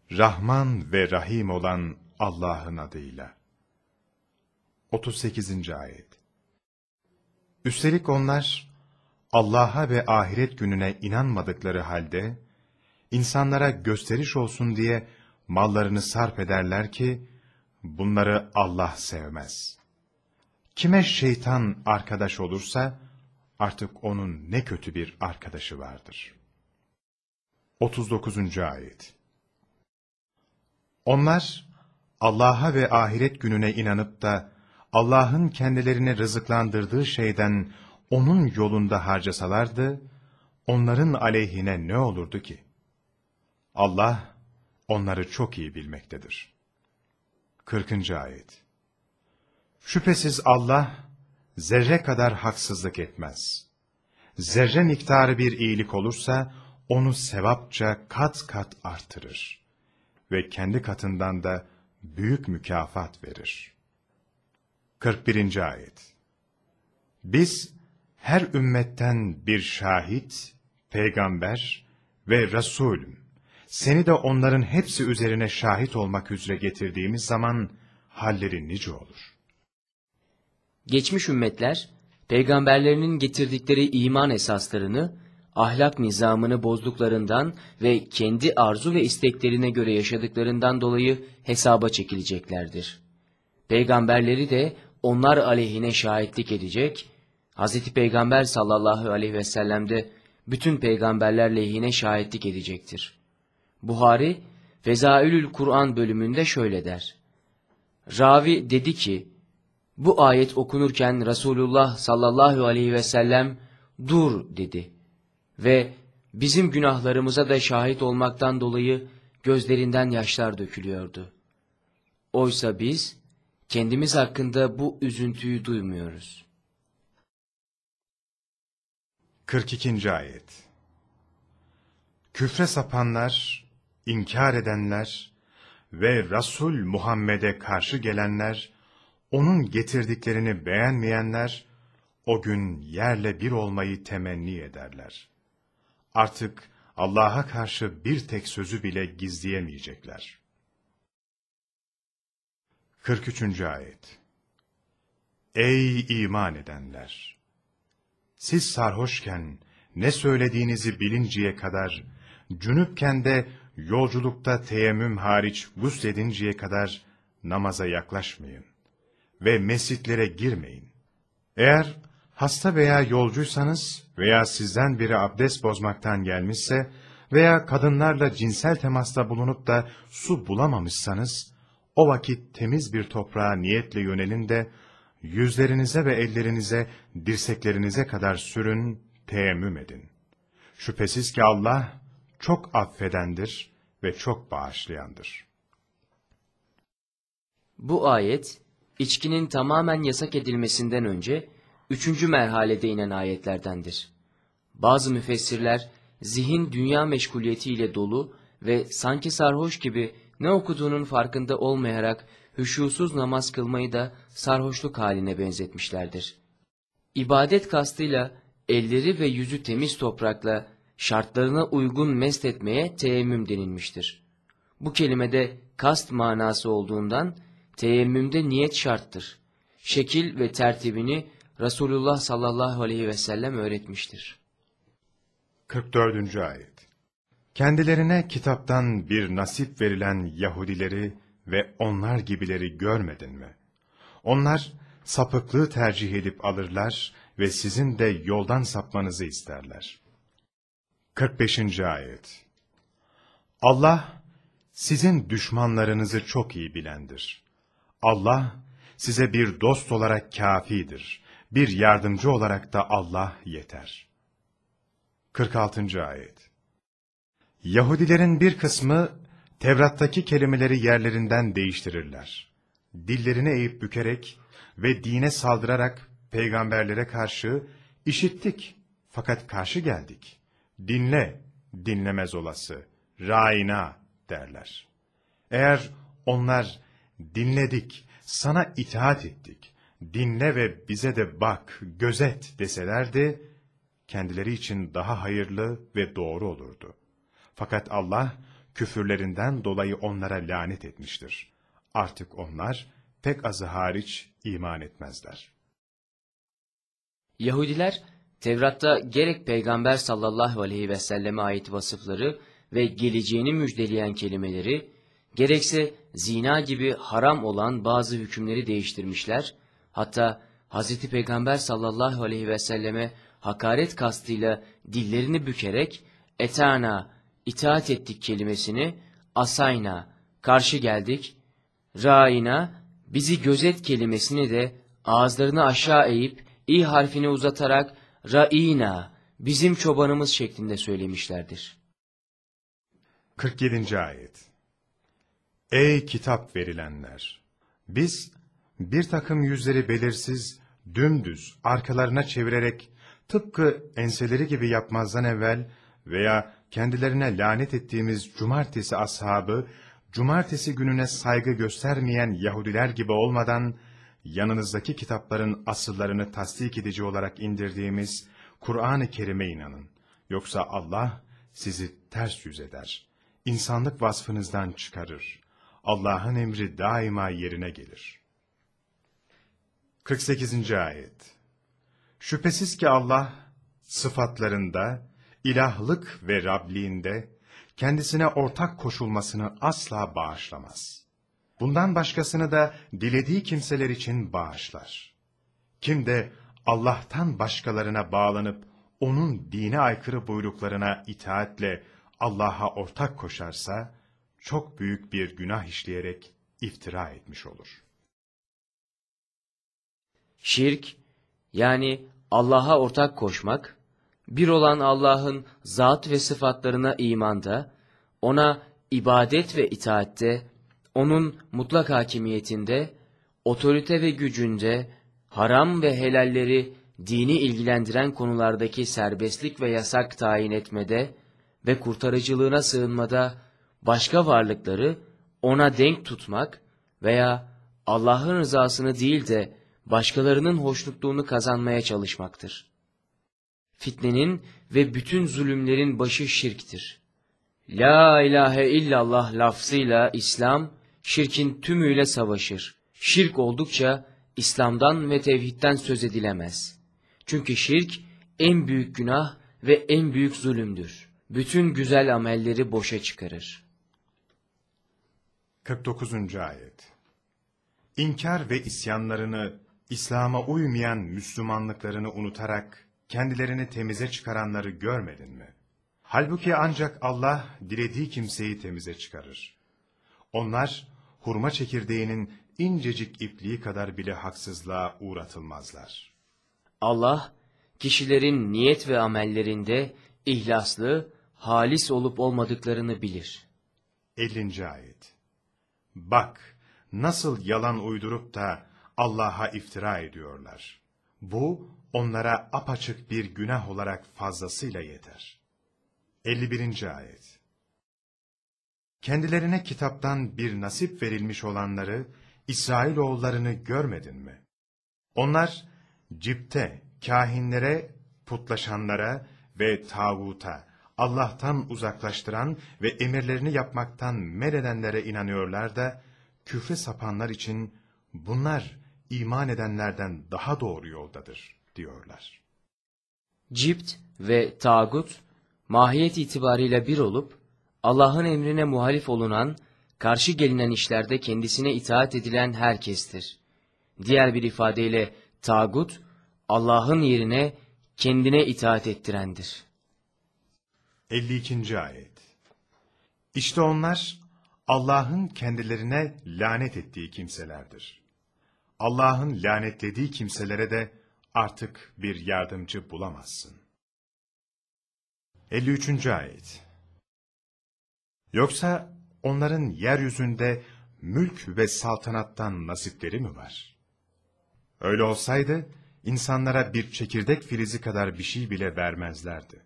Rahman ve Rahim olan Allah'ın adıyla. 38. Ayet. Üstelik onlar, Allah'a ve ahiret gününe inanmadıkları halde, insanlara gösteriş olsun diye mallarını sarf ederler ki, bunları Allah sevmez. Kime şeytan arkadaş olursa, artık onun ne kötü bir arkadaşı vardır. 39. Ayet. Onlar, Allah'a ve ahiret gününe inanıp da, Allah'ın kendilerine rızıklandırdığı şeyden onun yolunda harcasalardı, onların aleyhine ne olurdu ki? Allah, onları çok iyi bilmektedir. 40. Ayet. Şüphesiz Allah, zerre kadar haksızlık etmez. Zerre miktarı bir iyilik olursa, onu sevapça kat kat artırır. Ve kendi katından da büyük mükafat verir. 41. Ayet. Biz, her ümmetten bir şahit, peygamber ve Resul, seni de onların hepsi üzerine şahit olmak üzere getirdiğimiz zaman, halleri nice olur. Geçmiş ümmetler, peygamberlerinin getirdikleri iman esaslarını, ahlak nizamını bozduklarından ve kendi arzu ve isteklerine göre yaşadıklarından dolayı hesaba çekileceklerdir. Peygamberleri de onlar aleyhine şahitlik edecek, Hz. Peygamber sallallahu aleyhi ve sellem de bütün peygamberler lehine şahitlik edecektir. Buhari, Fezailül Kur'an bölümünde şöyle der. Ravi dedi ki, bu ayet okunurken Resulullah sallallahu aleyhi ve sellem dur dedi ve bizim günahlarımıza da şahit olmaktan dolayı gözlerinden yaşlar dökülüyordu. Oysa biz kendimiz hakkında bu üzüntüyü duymuyoruz. 42. Ayet. Küfre sapanlar, inkar edenler ve Resul Muhammed'e karşı gelenler, onun getirdiklerini beğenmeyenler, o gün yerle bir olmayı temenni ederler. Artık Allah'a karşı bir tek sözü bile gizleyemeyecekler. 43. Ayet. Ey iman edenler! Siz sarhoşken ne söylediğinizi bilinceye kadar, cünüpken de yolculukta teyemmüm hariç gusledinceye kadar namaza yaklaşmayın ve mescitlere girmeyin. Eğer hasta veya yolcuysanız veya sizden biri abdest bozmaktan gelmişse veya kadınlarla cinsel temasta bulunup da su bulamamışsanız, o vakit temiz bir toprağa niyetle yönelin de, yüzlerinize ve ellerinize, dirseklerinize kadar sürün, teyemmüm edin. Şüphesiz ki Allah çok affedendir ve çok bağışlayandır. Bu ayet, içkinin tamamen yasak edilmesinden önce 3. merhalede inen ayetlerdendir. Bazı müfessirler, zihin dünya meşguliyetiyle dolu ve sanki sarhoş gibi ne okuduğunun farkında olmayarak hüşusuz namaz kılmayı da sarhoşluk haline benzetmişlerdir. İbadet kastıyla elleri ve yüzü temiz toprakla şartlarına uygun mest etmeye teyemmüm denilmiştir. Bu kelimede kast manası olduğundan teyemmümde niyet şarttır. Şekil ve tertibini Resulullah sallallahu aleyhi ve sellem öğretmiştir. 44. Ayet. Kendilerine kitaptan bir nasip verilen Yahudileri ve onlar gibileri görmedin mi? Onlar sapıklığı tercih edip alırlar ve sizin de yoldan sapmanızı isterler. 45. Ayet. Allah sizin düşmanlarınızı çok iyi bilendir. Allah size bir dost olarak kâfidir. Bir yardımcı olarak da Allah yeter. 46. Ayet. Yahudilerin bir kısmı Tevrat'taki kelimeleri yerlerinden değiştirirler. Dillerini eğip bükerek ve dine saldırarak peygamberlere karşı işittik fakat karşı geldik. Dinle, dinlemez olası, râina derler. Eğer onlar dinledik, sana itaat ettik, dinle ve bize de bak, gözet deselerdi, kendileri için daha hayırlı ve doğru olurdu. Fakat Allah küfürlerinden dolayı onlara lanet etmiştir. Artık onlar pek azı hariç iman etmezler. Yahudiler, Tevrat'ta gerek Peygamber sallallahu aleyhi ve selleme ait vasıfları ve geleceğini müjdeleyen kelimeleri, gerekse zina gibi haram olan bazı hükümleri değiştirmişler, hatta Hz. Peygamber sallallahu aleyhi ve selleme hakaret kastıyla dillerini bükerek, etana, itaat ettik kelimesini, asayna, karşı geldik, râina, bizi gözet kelimesini de ağızlarını aşağı eğip, İ harfini uzatarak ra'ina, bizim çobanımız şeklinde söylemişlerdir. 47. Ayet. Ey kitap verilenler! Biz bir takım yüzleri belirsiz, dümdüz, arkalarına çevirerek tıpkı enseleri gibi yapmazdan evvel veya kendilerine lanet ettiğimiz cumartesi ashabı, cumartesi gününe saygı göstermeyen Yahudiler gibi olmadan, yanınızdaki kitapların asıllarını tasdik edici olarak indirdiğimiz Kur'an-ı Kerim'e inanın. Yoksa Allah sizi ters yüz eder, insanlık vasfınızdan çıkarır. Allah'ın emri daima yerine gelir. 48. Ayet. Şüphesiz ki Allah, sıfatlarında, ilahlık ve Rabliğinde, kendisine ortak koşulmasını asla bağışlamaz. Bundan başkasını da dilediği kimseler için bağışlar. Kim de Allah'tan başkalarına bağlanıp, onun dine aykırı buyruklarına itaatle Allah'a ortak koşarsa, çok büyük bir günah işleyerek iftira etmiş olur. Şirk, yani Allah'a ortak koşmak, bir olan Allah'ın zat ve sıfatlarına imanda, ona ibadet ve itaatte, onun mutlak hakimiyetinde, otorite ve gücünde, haram ve helalleri dini ilgilendiren konulardaki serbestlik ve yasak tayin etmede ve kurtarıcılığına sığınmada başka varlıkları ona denk tutmak veya Allah'ın rızasını değil de başkalarının hoşnutluğunu kazanmaya çalışmaktır. Fitnenin ve bütün zulümlerin başı şirktir. La ilahe illallah lafzıyla İslam, şirkin tümüyle savaşır. Şirk oldukça İslam'dan ve tevhidden söz edilemez. Çünkü şirk en büyük günah ve en büyük zulümdür. Bütün güzel amelleri boşa çıkarır. 49. Ayet. İnkar ve isyanlarını, İslam'a uymayan Müslümanlıklarını unutarak kendilerini temize çıkaranları görmedin mi? Halbuki ancak Allah dilediği kimseyi temize çıkarır. Onlar hurma çekirdeğinin incecik ipliği kadar bile haksızlığa uğratılmazlar. Allah, kişilerin niyet ve amellerinde ihlaslı, halis olup olmadıklarını bilir. 50. Ayet. Bak, nasıl yalan uydurup da Allah'a iftira ediyorlar. Bu, onlara apaçık bir günah olarak fazlasıyla yeter. 51. Ayet. Kendilerine kitaptan bir nasip verilmiş olanları, İsrailoğullarını görmedin mi? Onlar, cipte, kâhinlere, putlaşanlara ve tağuta, Allah'tan uzaklaştıran ve emirlerini yapmaktan men edenlere inanıyorlar da, küfre sapanlar için bunlar iman edenlerden daha doğru yoldadır diyorlar. Cipt ve tağut, mahiyet itibariyle bir olup, Allah'ın emrine muhalif olunan, karşı gelinen işlerde kendisine itaat edilen herkestir. Diğer bir ifadeyle tağut, Allah'ın yerine kendine itaat ettirendir. 52. Ayet. İşte onlar, Allah'ın kendilerine lanet ettiği kimselerdir. Allah'ın lanetlediği kimselere de artık bir yardımcı bulamazsın. 53. Ayet. Yoksa onların yeryüzünde mülk ve saltanattan nasipleri mi var? Öyle olsaydı, insanlara bir çekirdek filizi kadar bir şey bile vermezlerdi.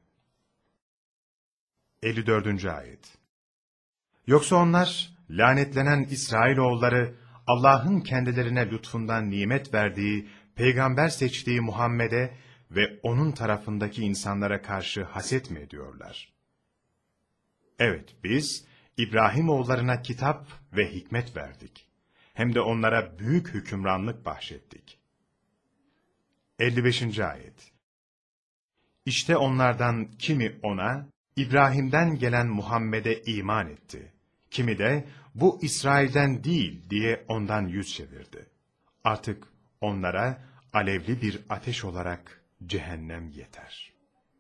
54. Ayet. Yoksa onlar, lanetlenen İsrailoğulları, Allah'ın kendilerine lütfundan nimet verdiği, peygamber seçtiği Muhammed'e ve onun tarafındaki insanlara karşı haset mi ediyorlar? Evet, biz, İbrahim oğullarına kitap ve hikmet verdik. Hem de onlara büyük hükümranlık bahşettik. 55. Ayet. İşte onlardan kimi ona, İbrahim'den gelen Muhammed'e iman etti. Kimi de bu İsrail'den değil diye ondan yüz çevirdi. Artık onlara alevli bir ateş olarak cehennem yeter.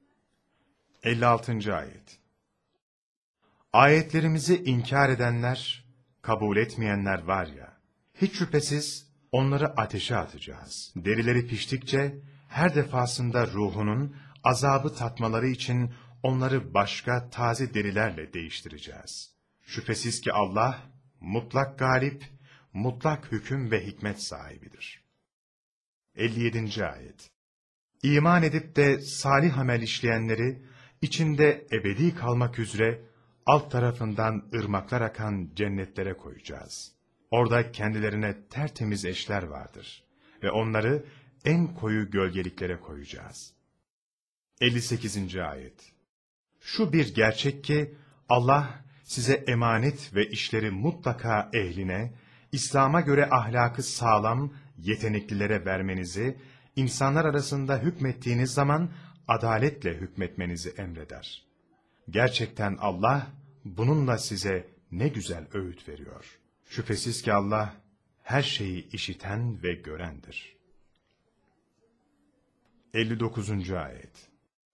56. Ayet. Ayetlerimizi inkar edenler, kabul etmeyenler var ya, hiç şüphesiz onları ateşe atacağız. Derileri piştikçe her defasında ruhunun azabı tatmaları için onları başka taze derilerle değiştireceğiz. Şüphesiz ki Allah mutlak galip, mutlak hüküm ve hikmet sahibidir. 57. Ayet. İman edip de salih amel işleyenleri, içinde ebedi kalmak üzere alt tarafından ırmaklar akan cennetlere koyacağız. Orada kendilerine tertemiz eşler vardır ve onları en koyu gölgeliklere koyacağız. 58. Ayet. Şu bir gerçek ki Allah size emanet ve işleri mutlaka ehline, İslam'a göre ahlakı sağlam, yeteneklilere vermenizi, insanlar arasında hükmettiğiniz zaman adaletle hükmetmenizi emreder. Gerçekten Allah bununla size ne güzel öğüt veriyor. Şüphesiz ki Allah her şeyi işiten ve görendir. 59. Ayet.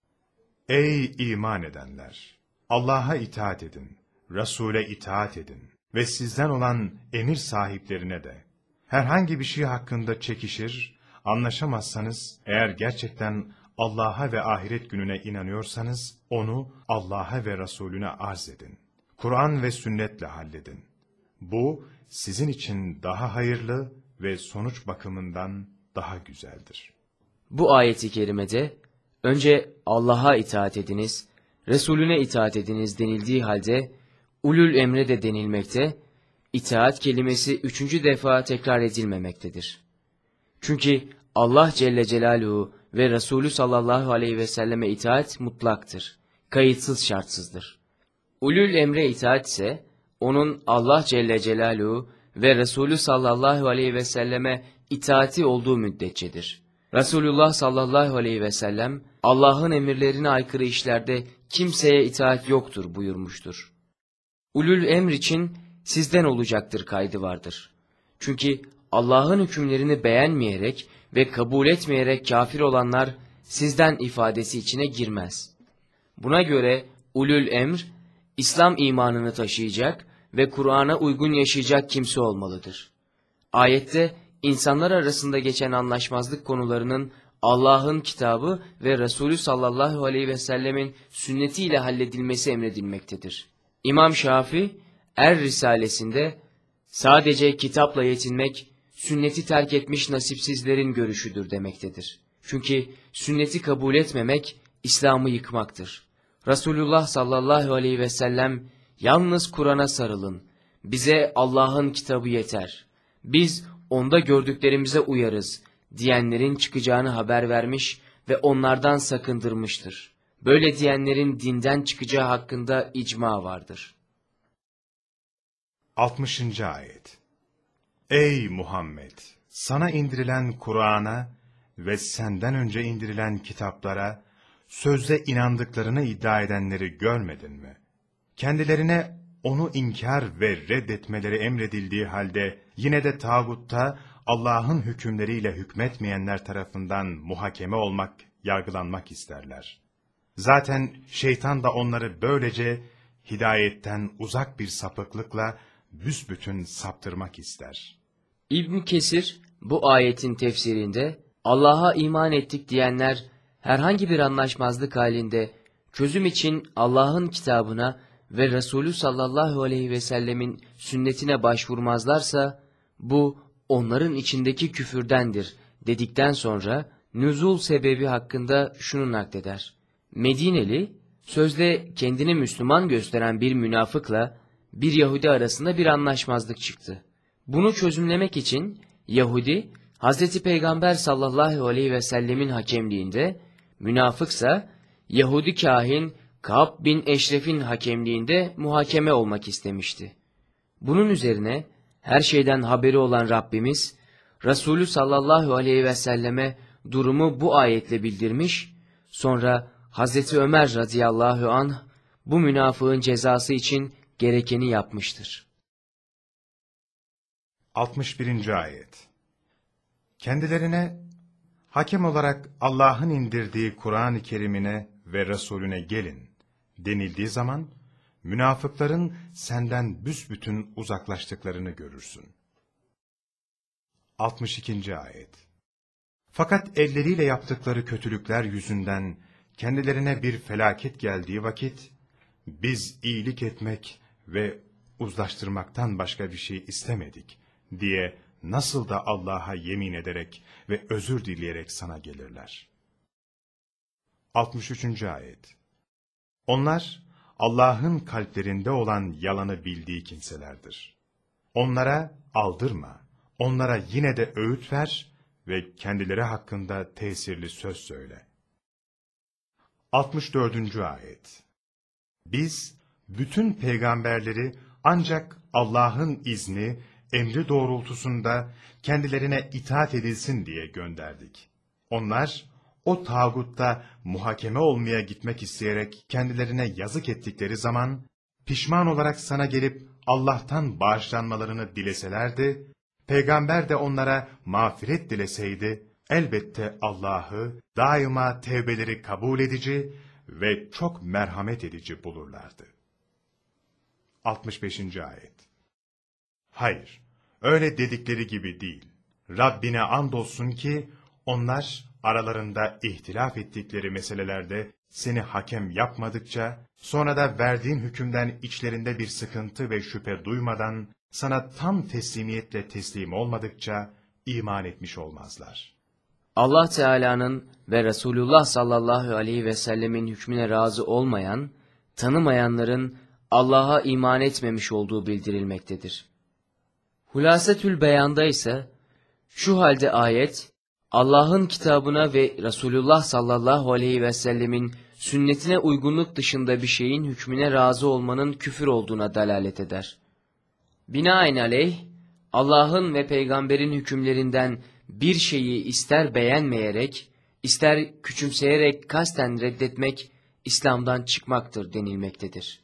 Ey iman edenler! Allah'a itaat edin, Resul'e itaat edin ve sizden olan emir sahiplerine de. Herhangi bir şey hakkında çekişir, anlaşamazsanız, eğer gerçekten Allah'a ve ahiret gününe inanıyorsanız, onu Allah'a ve Resulüne arz edin. Kur'an ve sünnetle halledin. Bu, sizin için daha hayırlı ve sonuç bakımından daha güzeldir. Bu ayeti kerimede, önce Allah'a itaat ediniz, Resulüne itaat ediniz denildiği halde, ulul emre de denilmekte, itaat kelimesi 3. defa tekrar edilmemektedir. Çünkü Allah Celle Celaluhu ve Resulü sallallahu aleyhi ve selleme itaat mutlaktır, kayıtsız şartsızdır. Ulul emre itaat ise, onun Allah Celle Celaluhu ve Resulü sallallahu aleyhi ve selleme itaati olduğu müddetçedir. Resulullah sallallahu aleyhi ve sellem, Allah'ın emirlerine aykırı işlerde kimseye itaat yoktur buyurmuştur. Ulul emr için sizden olacaktır kaydı vardır. Çünkü Allah'ın hükümlerini beğenmeyerek ve kabul etmeyerek kafir olanlar sizden ifadesi içine girmez. Buna göre ulul emr, İslam imanını taşıyacak ve Kur'an'a uygun yaşayacak kimse olmalıdır. Ayette insanlar arasında geçen anlaşmazlık konularının Allah'ın kitabı ve Resulü sallallahu aleyhi ve sellemin sünnetiyle halledilmesi emredilmektedir. İmam Şafii, Er-Risalesinde sadece kitapla yetinmek, sünneti terk etmiş nasipsizlerin görüşüdür demektedir. Çünkü sünneti kabul etmemek, İslam'ı yıkmaktır. Resulullah sallallahu aleyhi ve sellem, yalnız Kur'an'a sarılın, bize Allah'ın kitabı yeter, biz onda gördüklerimize uyarız diyenlerin çıkacağını haber vermiş ve onlardan sakındırmıştır. Böyle diyenlerin dinden çıkacağı hakkında icma vardır. 60. Ayet. Ey Muhammed! Sana indirilen Kur'an'a ve senden önce indirilen kitaplara, sözde inandıklarını iddia edenleri görmedin mi? Kendilerine onu inkar ve reddetmeleri emredildiği halde, yine de tağutta Allah'ın hükümleriyle hükmetmeyenler tarafından muhakeme olmak, yargılanmak isterler. Zaten şeytan da onları böylece hidayetten uzak bir sapıklıkla büsbütün saptırmak ister. İbn Kesir bu ayetin tefsirinde Allah'a iman ettik diyenler herhangi bir anlaşmazlık halinde çözüm için Allah'ın kitabına ve Resulü sallallahu aleyhi ve sellemin sünnetine başvurmazlarsa bu onların içindeki küfürdendir dedikten sonra nüzul sebebi hakkında şunu nakleder. Medineli sözde kendini Müslüman gösteren bir münafıkla bir Yahudi arasında bir anlaşmazlık çıktı. Bunu çözümlemek için Yahudi, Hazreti Peygamber sallallahu aleyhi ve sellemin hakemliğinde, münafıksa Yahudi kahin Ka'b bin Eşref'in hakemliğinde muhakeme olmak istemişti. Bunun üzerine her şeyden haberi olan Rabbimiz, Resulü sallallahu aleyhi ve selleme durumu bu ayetle bildirmiş, sonra Hazreti Ömer radıyallahu anh bu münafığın cezası için gerekeni yapmıştır. 61. Ayet. Kendilerine hakem olarak Allah'ın indirdiği Kur'an-ı Kerim'ine ve Resulüne gelin denildiği zaman, münafıkların senden büsbütün uzaklaştıklarını görürsün. 62. Ayet. Fakat elleriyle yaptıkları kötülükler yüzünden kendilerine bir felaket geldiği vakit, biz iyilik etmek ve uzlaştırmaktan başka bir şey istemedik diye nasıl da Allah'a yemin ederek ve özür dileyerek sana gelirler. 63. Ayet. Onlar Allah'ın kalplerinde olan yalanı bildiği kimselerdir. Onlara aldırma, onlara yine de öğüt ver ve kendileri hakkında tesirli söz söyle. 64. Ayet. Biz bütün peygamberleri ancak Allah'ın izni, emri doğrultusunda kendilerine itaat edilsin diye gönderdik. Onlar o tağutta muhakeme olmaya gitmek isteyerek kendilerine yazık ettikleri zaman, pişman olarak sana gelip Allah'tan bağışlanmalarını dileselerdi, peygamber de onlara mağfiret dileseydi, elbette Allah'ı daima tevbeleri kabul edici ve çok merhamet edici bulurlardı. 65. Ayet. Hayır, öyle dedikleri gibi değil. Rabbine andolsun ki onlar aralarında ihtilaf ettikleri meselelerde seni hakem yapmadıkça, sonra da verdiğin hükümden içlerinde bir sıkıntı ve şüphe duymadan sana tam teslimiyetle teslim olmadıkça iman etmiş olmazlar. Allah Teala'nın ve Resulullah sallallahu aleyhi ve sellemin hükmüne razı olmayan, tanımayanların Allah'a iman etmemiş olduğu bildirilmektedir. Hulasetül Beyan'da ise şu halde ayet, Allah'ın kitabına ve Resulullah sallallahu aleyhi ve sellemin sünnetine uygunluk dışında bir şeyin hükmüne razı olmanın küfür olduğuna dalalet eder. Binaenaleyh, Allah'ın ve peygamberin hükümlerinden bir şeyi ister beğenmeyerek, ister küçümseyerek kasten reddetmek, İslam'dan çıkmaktır denilmektedir.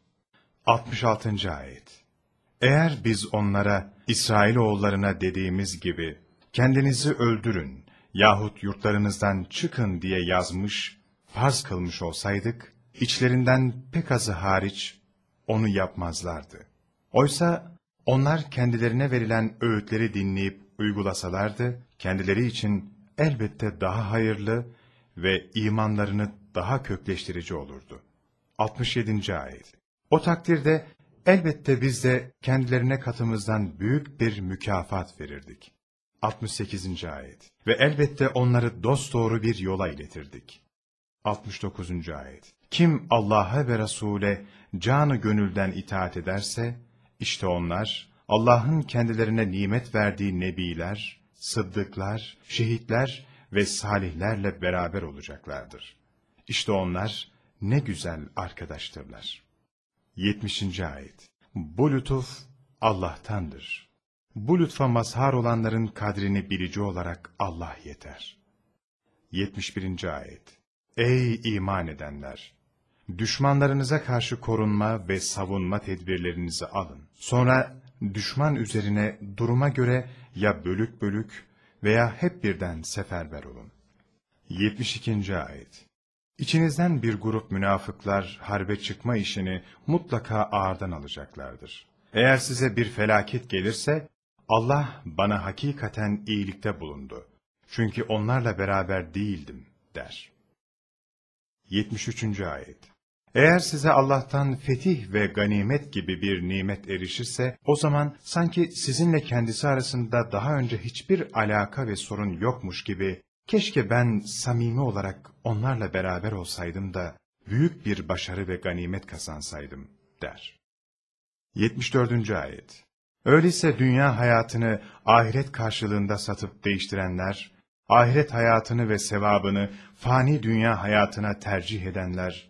66. Ayet. Eğer biz onlara, İsrailoğullarına dediğimiz gibi, kendinizi öldürün yahut yurtlarınızdan çıkın diye yazmış, farz kılmış olsaydık, içlerinden pek azı hariç onu yapmazlardı. Oysa onlar kendilerine verilen öğütleri dinleyip uygulasalardı, kendileri için elbette daha hayırlı ve imanlarını daha kökleştirici olurdu. 67. Ayet. O takdirde elbette biz de kendilerine katımızdan büyük bir mükafat verirdik. 68. Ayet. Ve elbette onları dosdoğru bir yola iletirdik. 69. Ayet. Kim Allah'a ve Resul'e canı gönülden itaat ederse, işte onlar Allah'ın kendilerine nimet verdiği nebiler, sıddıklar, şehitler ve salihlerle beraber olacaklardır. İşte onlar ne güzel arkadaştırlar. 70. Ayet. Bu lütuf Allah'tandır. Bu lütfa mazhar olanların kadrini bilici olarak Allah yeter. 71. Ayet. Ey iman edenler! Düşmanlarınıza karşı korunma ve savunma tedbirlerinizi alın. Sonra düşman üzerine duruma göre ya bölük bölük veya hep birden seferber olun. 72. Ayet. İçinizden bir grup münafıklar harbe çıkma işini mutlaka ağırdan alacaklardır. Eğer size bir felaket gelirse, Allah bana hakikaten iyilikte bulundu. Çünkü onlarla beraber değildim der. 73. Ayet. Eğer size Allah'tan fetih ve ganimet gibi bir nimet erişirse, o zaman sanki sizinle kendisi arasında daha önce hiçbir alaka ve sorun yokmuş gibi, keşke ben samimi olarak onlarla beraber olsaydım da büyük bir başarı ve ganimet kazansaydım der. 74. Ayet. Öyleyse dünya hayatını ahiret karşılığında satıp değiştirenler, ahiret hayatını ve sevabını fani dünya hayatına tercih edenler,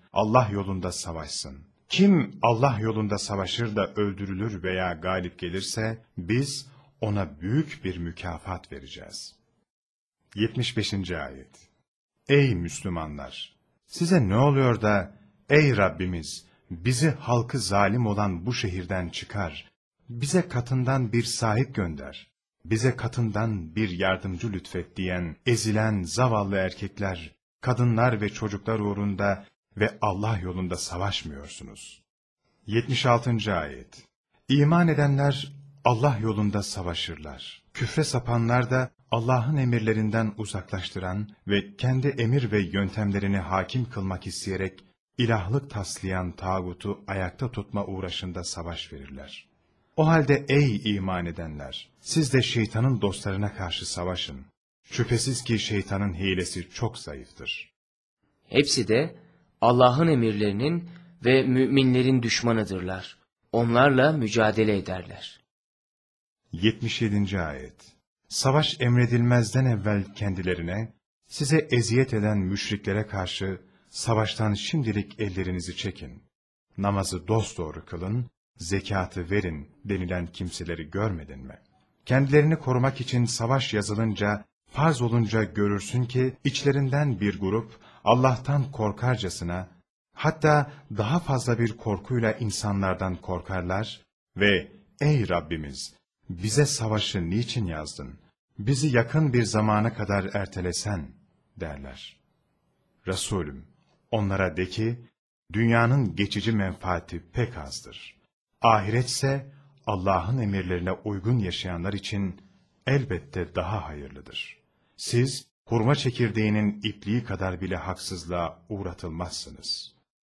Allah yolunda savaşsın. Kim Allah yolunda savaşır da öldürülür veya galip gelirse, biz ona büyük bir mükafat vereceğiz. 75. Ayet. Ey Müslümanlar! Size ne oluyor da, ey Rabbimiz, bizi halkı zalim olan bu şehirden çıkar, bize katından bir sahip gönder, bize katından bir yardımcı lütfet diyen, ezilen zavallı erkekler, kadınlar ve çocuklar uğrunda ve Allah yolunda savaşmıyorsunuz. 76. Ayet. İman edenler Allah yolunda savaşırlar. Küfre sapanlar da Allah'ın emirlerinden uzaklaştıran ve kendi emir ve yöntemlerini hakim kılmak isteyerek ilahlık taslayan tağutu ayakta tutma uğraşında savaş verirler. O halde ey iman edenler, siz de şeytanın dostlarına karşı savaşın. Şüphesiz ki şeytanın hilesi çok zayıftır. Hepsi de Allah'ın emirlerinin ve müminlerin düşmanıdırlar. Onlarla mücadele ederler. 77. Ayet. Savaş emredilmezden evvel kendilerine, size eziyet eden müşriklere karşı savaştan şimdilik ellerinizi çekin. Namazı dosdoğru kılın, zekatı verin denilen kimseleri görmedin mi? Kendilerini korumak için savaş yazılınca, farz olunca görürsün ki içlerinden bir grup Allah'tan korkarcasına, hatta daha fazla bir korkuyla insanlardan korkarlar ve ey Rabbimiz, bize savaşı niçin yazdın? Bizi yakın bir zamana kadar ertelesen derler. Resulüm, onlara de ki, dünyanın geçici menfaati pek azdır. Ahiretse Allah'ın emirlerine uygun yaşayanlar için elbette daha hayırlıdır. Siz hurma çekirdeğinin ipliği kadar bile haksızlığa uğratılmazsınız.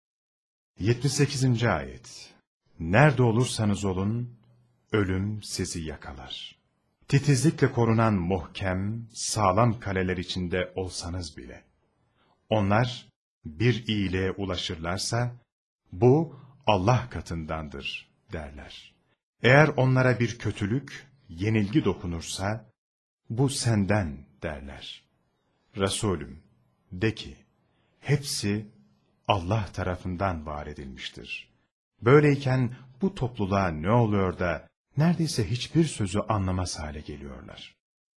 78. Ayet. Nerede olursanız olun, ölüm sizi yakalar. Titizlikle korunan muhkem, sağlam kaleler içinde olsanız bile. Onlar bir iyiliğe ulaşırlarsa, bu Allah katındandır derler. Eğer onlara bir kötülük, yenilgi dokunursa, bu senden derler. Resulüm, de ki, hepsi Allah tarafından var edilmiştir. Böyleyken bu topluluğa ne oluyor da, neredeyse hiçbir sözü anlamaz hale geliyorlar.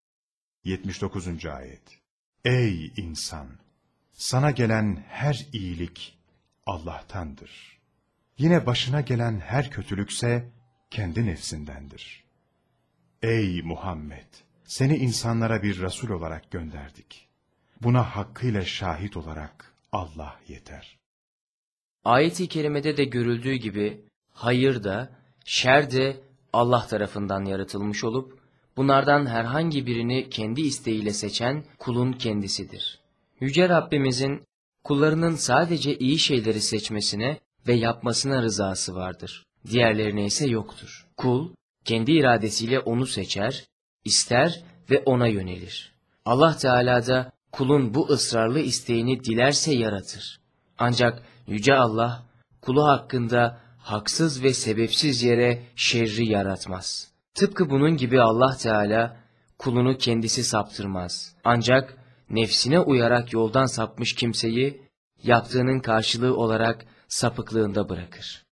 79. Ayet. Ey insan! Sana gelen her iyilik Allah'tandır. Yine başına gelen her kötülükse kendi nefsindendir. Ey Muhammed! Seni insanlara bir Resul olarak gönderdik. Buna hakkıyla şahit olarak Allah yeter. Ayet-i kerimede de görüldüğü gibi hayır da, şer de Allah tarafından yaratılmış olup, bunlardan herhangi birini kendi isteğiyle seçen kulun kendisidir. Yüce Rabbimizin kullarının sadece iyi şeyleri seçmesine ve yapmasına rızası vardır. Diğerlerine ise yoktur. Kul, kendi iradesiyle onu seçer, ister ve ona yönelir. Allah Teala da kulun bu ısrarlı isteğini dilerse yaratır. Ancak Yüce Allah, kulu hakkında haksız ve sebepsiz yere şerri yaratmaz. Tıpkı bunun gibi Allah Teala, kulunu kendisi saptırmaz. Ancak nefsine uyarak yoldan sapmış kimseyi, yaptığının karşılığı olarak sapıklığında bırakır.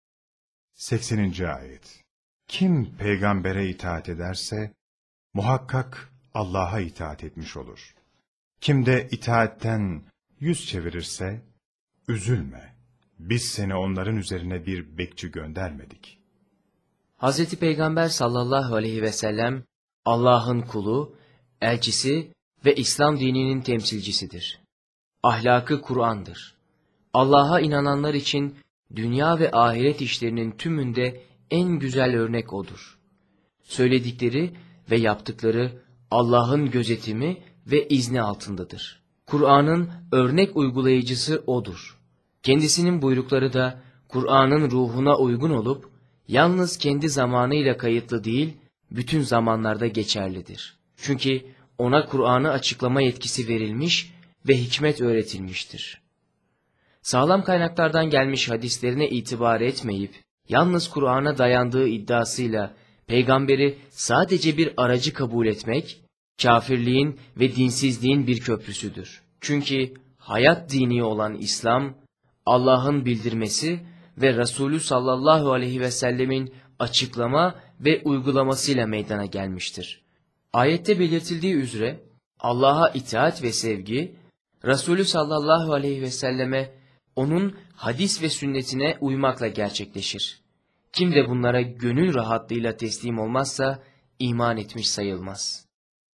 80. Ayet. Kim peygambere itaat ederse, muhakkak Allah'a itaat etmiş olur. Kim de itaatten yüz çevirirse, üzülme, biz seni onların üzerine bir bekçi göndermedik. Hz. Peygamber sallallahu aleyhi ve sellem, Allah'ın kulu, elçisi ve İslam dininin temsilcisidir. Ahlakı Kur'an'dır. Allah'a inananlar için dünya ve ahiret işlerinin tümünde en güzel örnek O'dur. Söyledikleri ve yaptıkları Allah'ın gözetimi ve izni altındadır. Kur'an'ın örnek uygulayıcısı O'dur. Kendisinin buyrukları da Kur'an'ın ruhuna uygun olup, yalnız kendi zamanıyla kayıtlı değil, bütün zamanlarda geçerlidir. Çünkü ona Kur'an'ı açıklama yetkisi verilmiş ve hikmet öğretilmiştir. Sağlam kaynaklardan gelmiş hadislerine itibar etmeyip, yalnız Kur'an'a dayandığı iddiasıyla peygamberi sadece bir aracı kabul etmek, kâfirliğin ve dinsizliğin bir köprüsüdür. Çünkü hayat dini olan İslam, Allah'ın bildirmesi ve Resulü sallallahu aleyhi ve sellemin açıklama ve uygulamasıyla meydana gelmiştir. Ayette belirtildiği üzere Allah'a itaat ve sevgi, Resulü sallallahu aleyhi ve selleme onun hadis ve sünnetine uymakla gerçekleşir. Kim de bunlara gönül rahatlığıyla teslim olmazsa iman etmiş sayılmaz.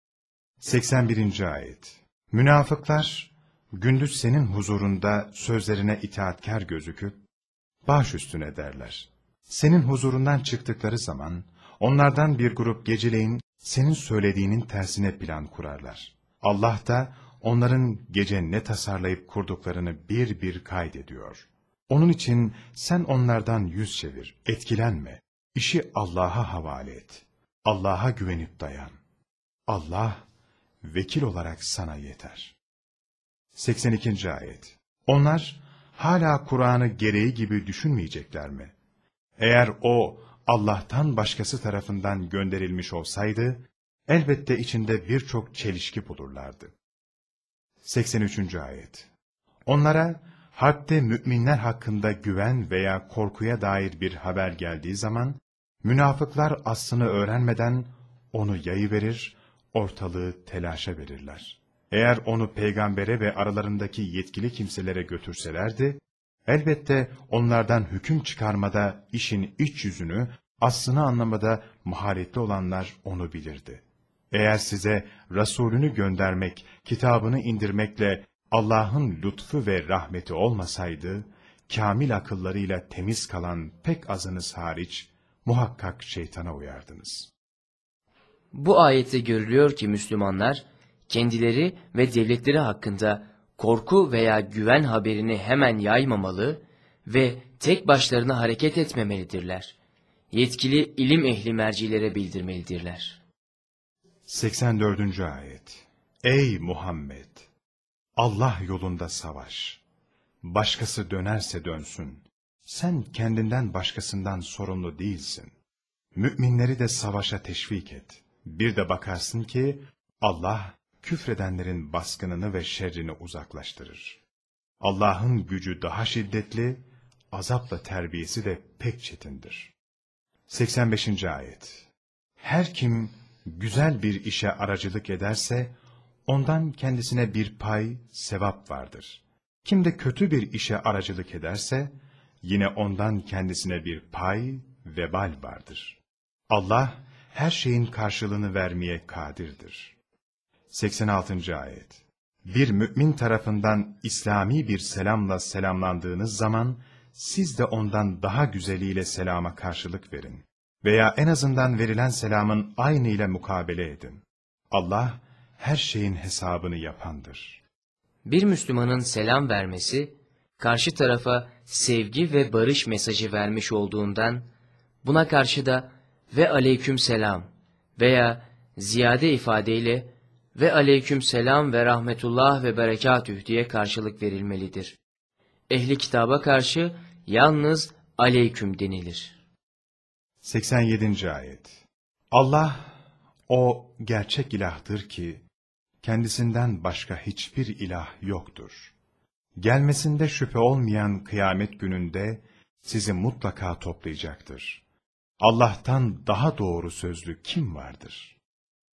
81. Ayet. Münafıklar, gündüz senin huzurunda sözlerine itaatkar gözüküp, baş üstüne derler. Senin huzurundan çıktıkları zaman, onlardan bir grup geceleyin senin söylediğinin tersine plan kurarlar. Allah da onların gece ne tasarlayıp kurduklarını bir bir kaydediyor. Onun için sen onlardan yüz çevir, etkilenme. İşi Allah'a havale et. Allah'a güvenip dayan. Allah, vekil olarak sana yeter. 82. Ayet. Onlar, hala Kur'an'ı gereği gibi düşünmeyecekler mi? Eğer o, Allah'tan başkası tarafından gönderilmiş olsaydı, elbette içinde birçok çelişki bulurlardı. 83. Ayet. Onlara, harpte müminler hakkında güven veya korkuya dair bir haber geldiği zaman, münafıklar aslını öğrenmeden onu yayıverir, ortalığı telaşa verirler. Eğer onu peygambere ve aralarındaki yetkili kimselere götürselerdi, elbette onlardan hüküm çıkarmada işin iç yüzünü, aslını anlamada maharetli olanlar onu bilirdi. Eğer size Resulünü göndermek, kitabını indirmekle Allah'ın lütfu ve rahmeti olmasaydı, kamil akıllarıyla temiz kalan pek azınız hariç, muhakkak şeytana uyardınız. Bu ayette görülüyor ki Müslümanlar, kendileri ve devletleri hakkında korku veya güven haberini hemen yaymamalı ve tek başlarına hareket etmemelidirler. Yetkili ilim ehli mercilere bildirmelidirler. 84. Ayet. Ey Muhammed! Allah yolunda savaş. Başkası dönerse dönsün. Sen kendinden başkasından sorumlu değilsin. Müminleri de savaşa teşvik et. Bir de bakarsın ki Allah küfredenlerin baskınını ve şerrini uzaklaştırır. Allah'ın gücü daha şiddetli, azapla terbiyesi de pek çetindir. 85. Ayet. Her kim güzel bir işe aracılık ederse, ondan kendisine bir pay, sevap vardır. Kim de kötü bir işe aracılık ederse, yine ondan kendisine bir pay, vebal vardır. Allah, her şeyin karşılığını vermeye kadirdir. 86. Ayet. Bir mümin tarafından İslami bir selamla selamlandığınız zaman, siz de ondan daha güzeliyle selama karşılık verin. Veya en azından verilen selamın aynıyla mukabele edin. Allah, her şeyin hesabını yapandır. Bir Müslümanın selam vermesi, karşı tarafa sevgi ve barış mesajı vermiş olduğundan, buna karşı da ve aleyküm selam veya ziyade ifadeyle ve aleyküm selam ve rahmetullah ve berekatüh diye karşılık verilmelidir. Ehli kitaba karşı yalnız aleyküm denilir. 87. Ayet. Allah, o gerçek ilahtır ki, kendisinden başka hiçbir ilah yoktur. Gelmesinde şüphe olmayan kıyamet gününde sizi mutlaka toplayacaktır. Allah'tan daha doğru sözlü kim vardır?